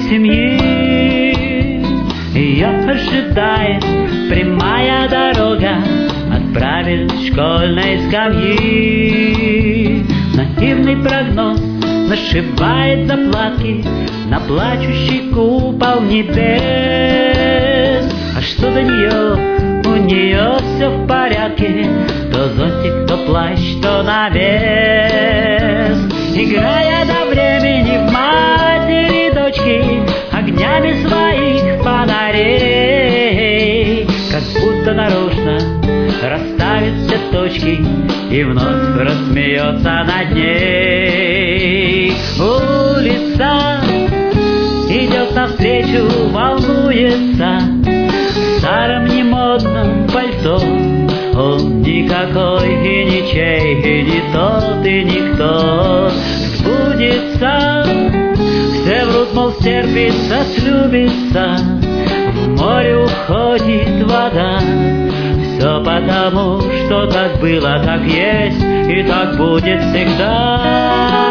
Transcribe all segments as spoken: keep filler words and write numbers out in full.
семьи. Ее ожидает прямая дорога от правильной школьной скамьи. Наивный прогноз нашивает заплатки на плачущий купол небес. А что до нее? У нее все в порядке. То зонтик, то плащ, то навес. Играя до времени в матери дочки огнями своих фонарей, как будто нарочно расставит все точки и вновь рассмеется над ней. Улица идет навстречу, волнуется в старом немодном пальто. Он никакой и ничей, и не тот, и никто. Сбудется, все врут, мол, стерпится, слюбится, в море уходит вода. Все потому, что так было, так есть, и так будет всегда.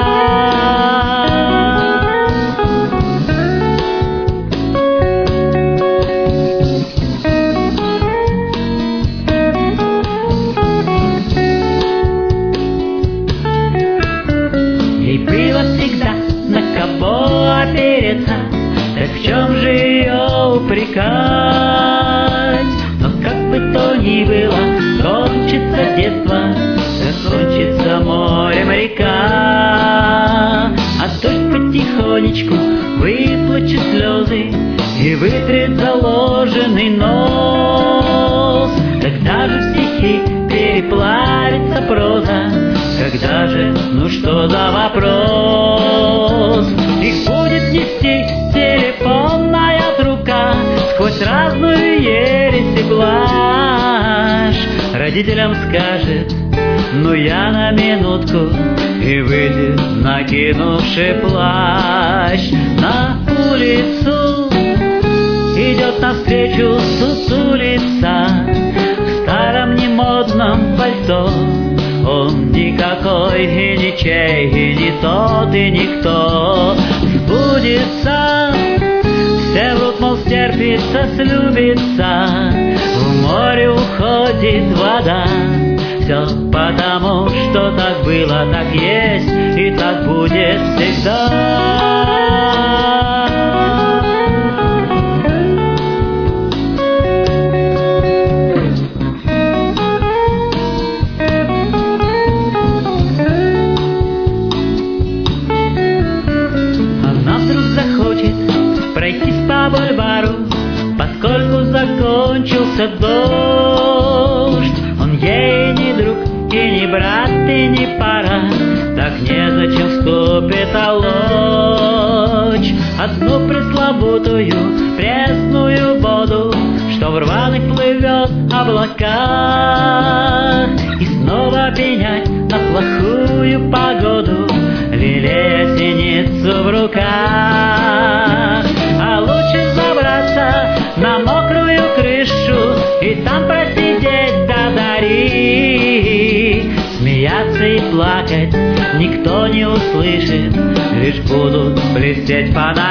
Опереться, так в чем же ее упрекать? Но как бы то ни было, кончится детство, закончится морем река. А дождь потихонечку выплачет слезы и вытрет заложенный нос. Когда же в стихи переплавится проза? Когда же, ну что за вопрос? Их будет нести телефонная трубка сквозь разную ересь и блажь. Родителям скажет: ну я на минутку, и выйдет, накинувши плащ. На улицу идет навстречу сутулица в старом немодном пальто. Он никакой и ничей, и не тот, и никто. Сбудется, все врут, мол, стерпится, слюбится, в море уходит вода. Все потому, что так было, так есть, и так будет всегда. Пройтись по бульвару, поскольку закончился дождь. Он ей не друг, и не брат, и не пара, так незачем вступит алочь. Одну пресловутую пресную воду, что в рваных плывет облаках, и снова пенять на плохую погоду, лелея синицу в руках. А лучше забраться на мокрую крышу и там просидеть до зари. Смеяться и плакать никто не услышит, лишь будут блестеть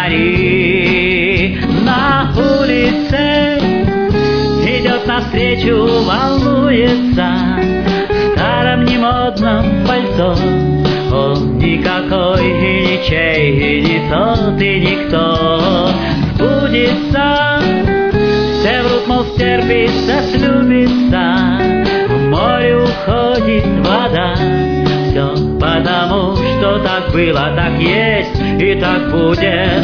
фонари. На улице идет навстречу, волнуется в старом немодном пальто. Он никакой и ничей, и не тот, и никто. Сбудется, все врут, мол, стерпится, слюбится, в море уходит вода. Все потому, что так было, так есть, и так будет.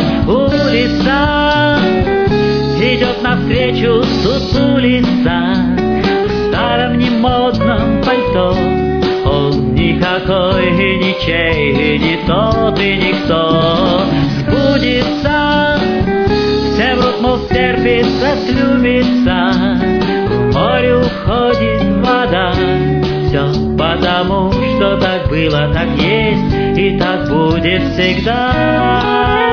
Улица идет навстречу, сутулица в старом немодном пальто. Он никакой и ничей, и не тот, и никто. Сбудется, все врут, мол, стерпится, слюбится, в море уходит вода. Все потому, что так было, так есть, и так будет всегда.